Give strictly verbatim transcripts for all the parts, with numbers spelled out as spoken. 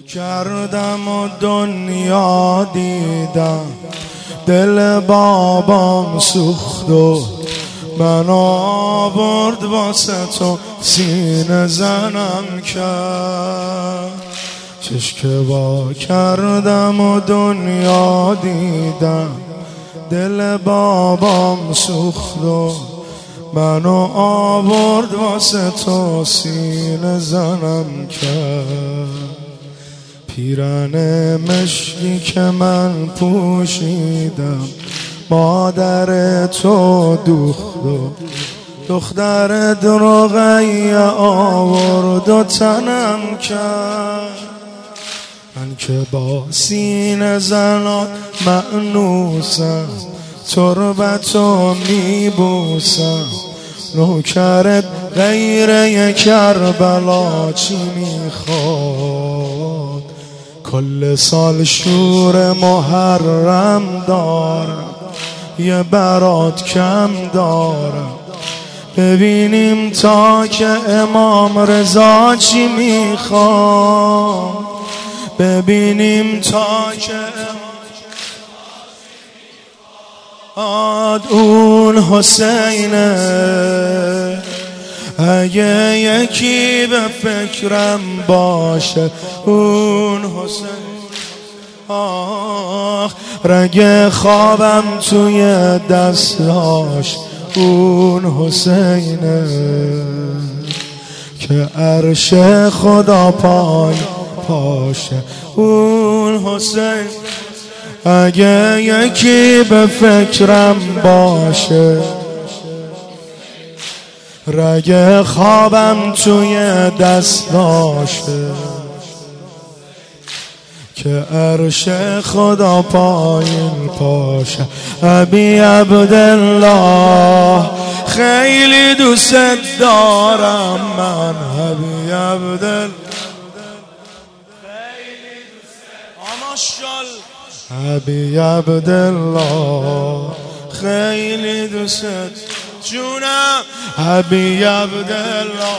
کردم و دنیا دیدم، دل بابام سوخت و من آورد واسه تو سینه زنم کرد. چشک وا کردم و دنیا دیدم، دل بابام سوخت و منو آورد واسه تو سینه زنم کرد. پیرن مشکی که من پوشیدم مادر تو دوخت و دختر دروغی آورد و تنم کرد. من که با سینه زنان مأنوسم، تربتو میبوسم، نوکرت غیر کربلا چی میخواد؟ کل سال شور محرم دارم، یه برات کم دارم، ببینیم تا که امام رضا چی میخواد، ببینیم تا که آد اون حسینه. اگه یکی به فکرم باشه اون حسین، آخ رگ خوابم توی دستاش اون حسینه. که عرش خدا پای پاشه اون حسین. اگه یکی به فکرم باشه، رگ خوابم توی دست داشه. که عرش خدا پایین پاشه. ابی عبدالله خیلی دوست دارم من، ابی عبدالله خیلی دوست دارم. ابی عبدالله خیلی دوست جونم، ابی عبدالله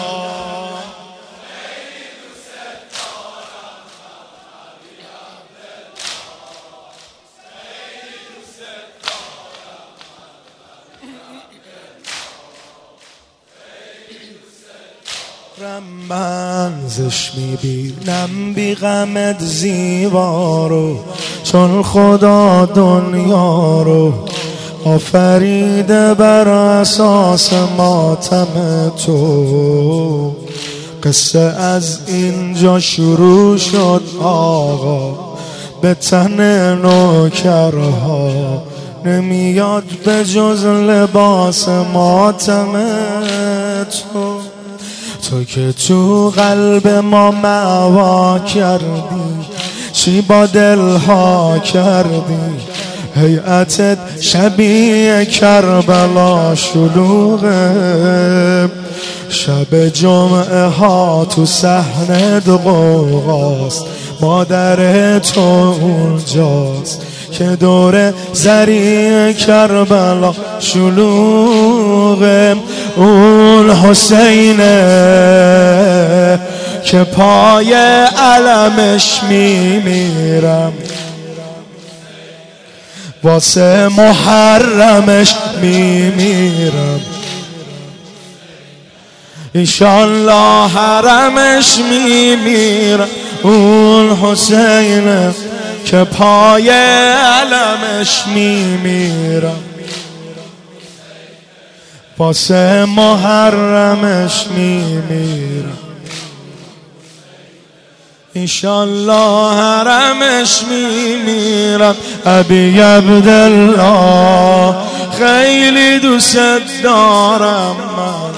خیلی دوست دارم، ابی عبدالله خیلی دوست دارم. من زش میبینم بی غمت زیبا رو، چون خدا دنیا رو آفریده بر اساس ماتم تو. قصه از اینجا شروع شد آقا، به تن نوکرها نمیاد به جز لباس ماتم تو. تو که تو قلب ما معوا کردی، چی با دلها کردی؟ هیئتت شبیه کربلا شلوغه، شب جمعه ها تو صحنه قوقاست، مادر تو اونجاست که دور زری کربلا شلوغه. اون حسینه که پای علمش میمیرم، واسه محرمش میمیرم، انشالله حرمش میمیرم. اون حسینه که پای علمش میمیرم، واسه محرمش میمیرم، انشالله حرمش میمیرم. ابی عبدالله خیلی دوست دارم من.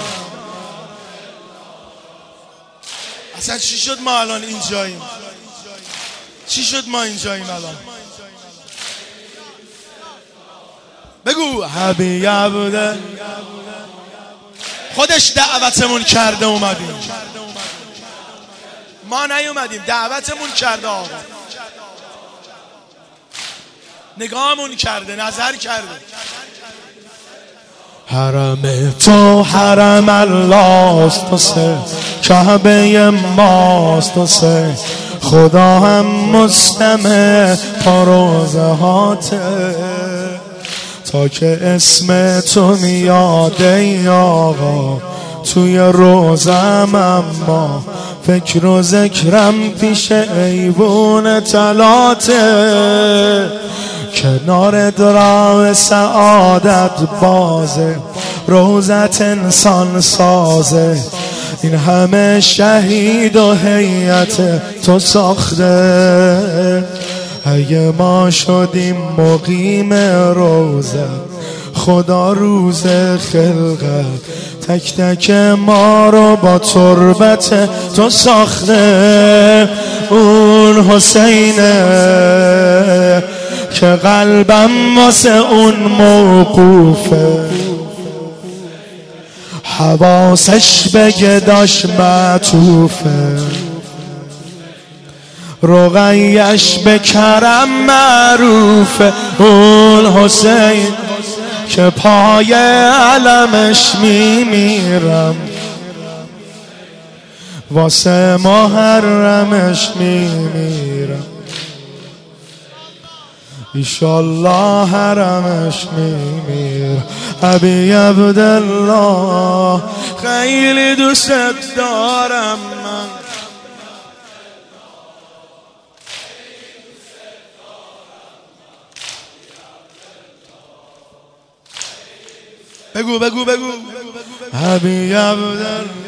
اصلا چی شد ما الان اینجاییم؟ چی شد ما اینجاییم الان؟ بگو. ابی عبدالله خودش دعوتمون کرده اومدیم، ما نیومدیم، دعوتمون کرده آقا، نگاهمون کرده، نظر کرده. حرم تو حرم الله است و سه، کعبه ماست و سه، خدا هم مستمع پاروزهاته، تا که اسم تو میاد ای آقا توی روزم، اما فکر و ذکرم پیش ایوون تلاته. کنار درام سعادت بازه، روزت انسان سازه، این همه شهید و هیئت تو ساخته. اگه ما شدیم مقیم روزه، خدا روز خلقت تک تک ما رو با تربت تو ساخته. اون حسینه که قلبم واسه اون موقوفه، حواسش به گداش معطوفه، رقیش به کرم معروفه. اون حسین که پای علمش میمیرم، واسه محرمش میمیرم، ایشالله حرمش میمیرم. ابی عبدالله خیلی دوست دارم من، بگو بگو بگو ابی عبدالله